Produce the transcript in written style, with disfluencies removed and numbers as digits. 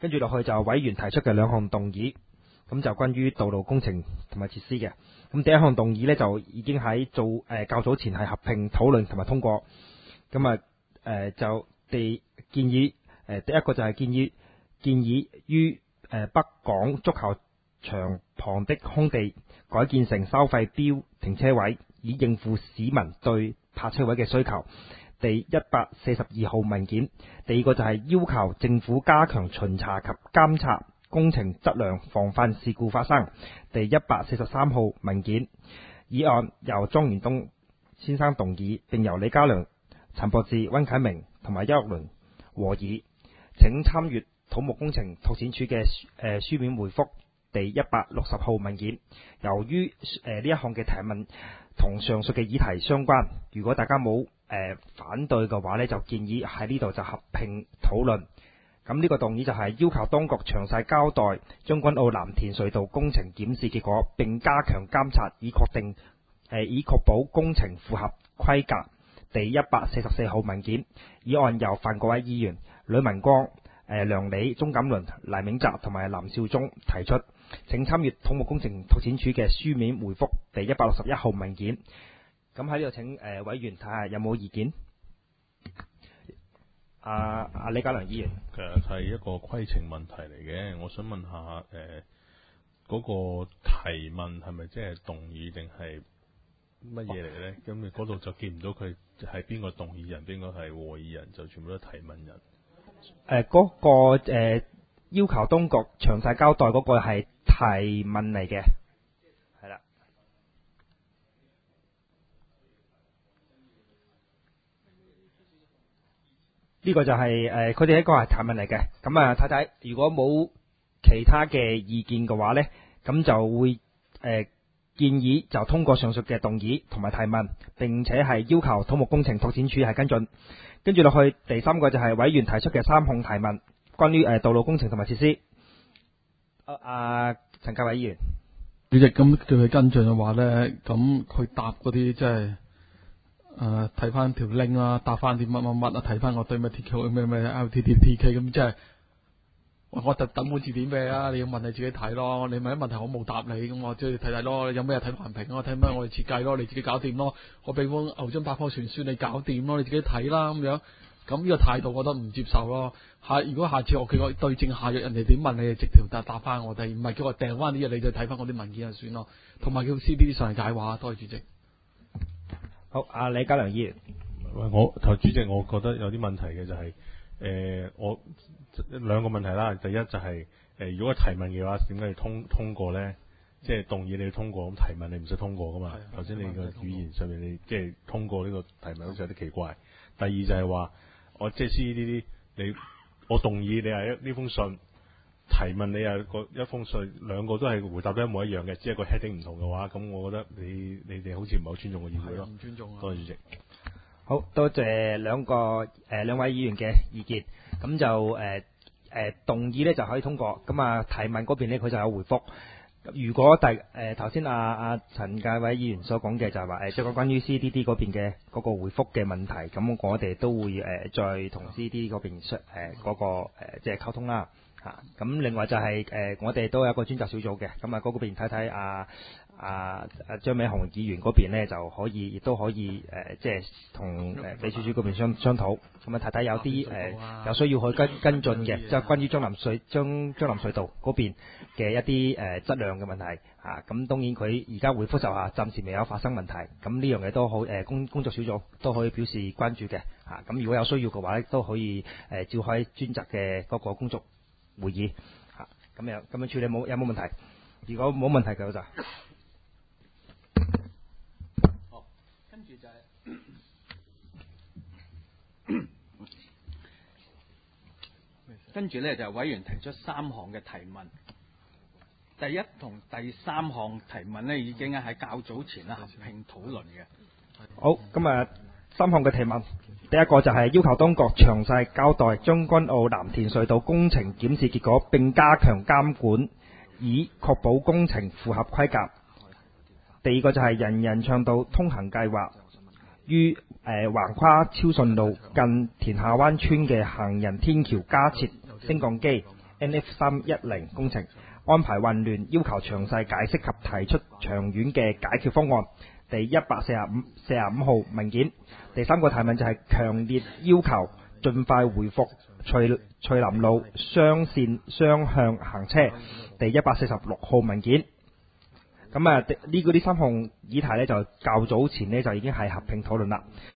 跟住落去就委員提出嘅兩項動議，咁就關於道路工程同埋設施嘅。咁第一項動議呢，就已經喺較早前係合併討論同埋通過。咁就建議第一個就係建議於北港足球場旁的空地改建成收費標停車位，以應付市民對泊車位嘅需求。第142號文件。第二個就係要求政府加強巡查及監察工程質量，防範事故發生。第143號文件。議案由莊元東先生動議，並由李家良、陳博志、溫啟明同埋邱玉麟和議。請參閱土木工程拓展署嘅書面回覆。第160號文件。由於呢一項嘅提問同上述嘅議題相關，如果大家冇反對嘅話呢，就建議喺呢度就合併討論。咁呢個動議就係要求當局詳細交代將軍澳藍田隧道工程檢視結果，並加強監察，以確保工程符合規格。第144號文件。議案由范國偉議員、呂文光、梁理、鍾錦麟、黎銘澤同埋林少忠提出。請參閱土木工程拓展署嘅書面回覆。第161號文件。咁喺呢度請委員睇下有冇意見。李家良議員， 其實係一個規程問題嚟嘅，我想問下嗰個提問係咪即係動議定係乜嘢嚟呢？咁你嗰度就見唔到佢係邊個動議人，邊個係和議人，就全部都提問人。 嗰個要求當局詳細交代嗰個係提問嚟嘅，係啦。呢個就係佢哋一個係提問嚟嘅。咁睇睇，如果冇其他嘅意見嘅話呢，咁就會建議就通過上述嘅動議同埋提問，並且係要求土木工程拓展署係跟進。跟住落去第三個就係委員提出嘅3項提問，關於道路工程同埋設施。陳家偉議員， 主席，咁叫佢跟進嘅話呢，咁佢答嗰啲即係睇翻條 link 啦，答翻啲乜乜乜啊，睇翻我對咩 TQ 咩 LTTPK 咁，即係我特等本字典俾你啊，你要問你自己睇咯。你問啲問題我冇答你，咁我即係睇睇咯。你有咩睇環評我睇咩我哋設計咯，你自己搞掂咯。我俾本牛津百科全書你搞掂咯，你自己睇啦咁樣。咁呢個態度我覺得唔接受咯。如果下次我叫我對症下藥，人哋點問你，直條答翻我哋，唔係叫我掟翻啲嘢你就睇翻我啲文件就算咯。同埋叫 CBD 上嚟解話。多謝主席。 好，李家良議員。 主席，我覺得有啲問題嘅就係我兩個問題啦。第一就係如果提問嘅話，點解要通過呢？即係動議你要通過，咁提問你唔使通過噶嘛？頭先你個語言上面你即係通過呢個提問好似有啲奇怪。第二就係話我即係呢啲我動議你係呢封信，提問你係一封信，兩個都係回答得一模一樣嘅，只係個 heading 唔同嘅話，咁我覺得你哋好似唔係好尊重個議會咯。 唔尊重啊！ 多謝主席。 好多謝兩位議員嘅意見。咁就動議呢就可以通過。咁提問嗰邊呢，佢就有回覆。如果頭先陳介偉議員所講嘅就係話即係關於 CDD 嗰邊嘅嗰個回覆嘅問題，咁我哋都會再同 CDD 嗰邊嗰個即係溝通啦。咁另外就係我哋都有一個專責小組嘅，咁嗰邊睇睇張美雄議員嗰邊呢就可以，亦都可以即係同秘書處嗰邊商討，咁睇睇有啲有需要去跟進嘅，即係關於將藍隧道嗰邊嘅一啲質量嘅問題。咁當然佢而家回覆就話暫時未有發生問題，咁呢樣嘢都好工作小組都可以表示關注嘅。咁如果有需要嘅話都可以召開專責嘅嗰個工作會議。咁樣處理有冇問題？如果冇問題嘅就跟住就跟住咧就係委員提出3項嘅提問。第一同第3項提問呢，已經喺較早前合併討論嘅。 好，咁3項嘅提問，第一個就係要求當局詳細交代將軍澳藍田隧道工程檢視結果，並加強監管，以確保工程符合規格。第二個就係人人暢道通行計劃，於橫跨超順路近田下灣村嘅行人天橋加設升降機， NF310工程，安排混亂，要求詳細解釋及提出長遠嘅解決方案。第145號文件。第3個提問就係強烈要求盡快回復翠林路雙線雙向行車。第146號文件。咁呢3項議題呢，就較早前呢，就已經係合併討論啦。